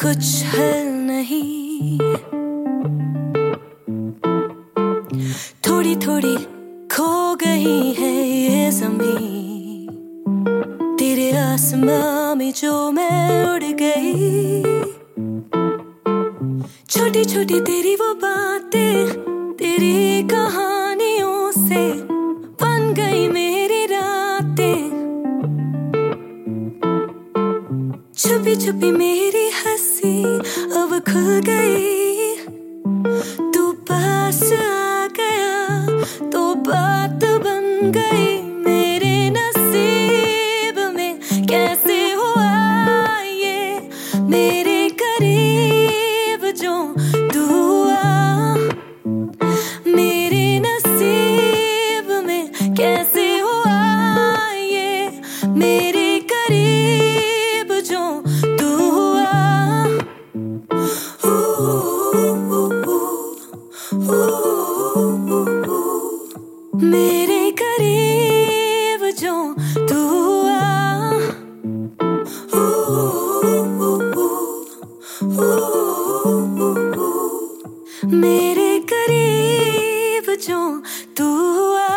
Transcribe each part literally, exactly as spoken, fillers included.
कुछ हल नहीं। थोड़ी थोड़ी खो गई है ये ज़मीं, तेरे आसमां में जो मैं उड़ गई। छोटी छोटी तेरी वो बातें, तेरी कहानियों से बन गई मेरी रातें। छुपी छुपी मेरी हंसी अब खुल गई, तू पास आ गया तो बात बन गई। मेरे नसीब में कैसे हुआ ये, मेरे करीब जो तू आ। मेरे नसीब में कैसे हुआ ये, मेरे करीब जो तू आ। मेरे करीब जो तू आ। मेरे करीब जो तू आ।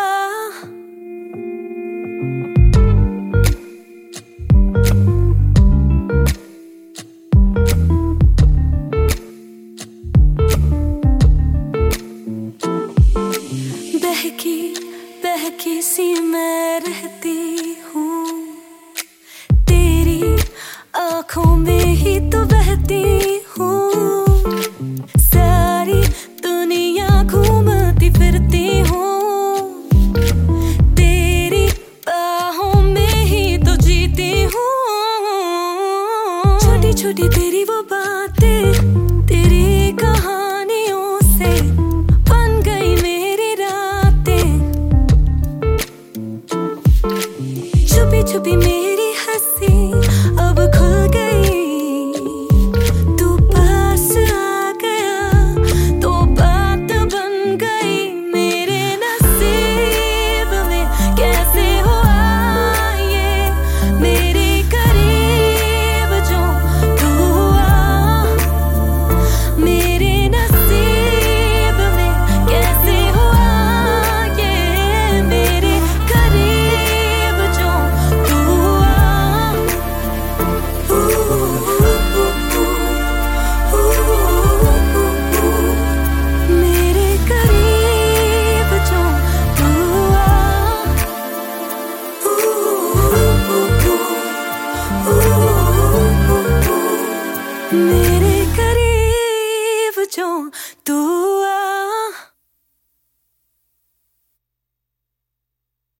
बहकी बहकी सी मैं रहती हूँ, तेरी आँखों में ही तो बहती हूँ। सारी दुनिया घूमती फिरती हूँ, तेरी बाहों में ही तो जीती हूँ। छोटी छोटी तेरी वो बातें, तेरी कहानियों से बन गई मेरी रातें। छुपी छुपी मेरी हंसी अब खुल गई, तू पास आ गया तो बात बन गई। मेरे नसीब में कैसे हुआ ये, मेरे करीब जो तू आ। मेरे नसीब में कैसे हुआ ये, मेरे करीब जो तू आ। मेरे करीब जो तू आ। मेरे करीब जो तू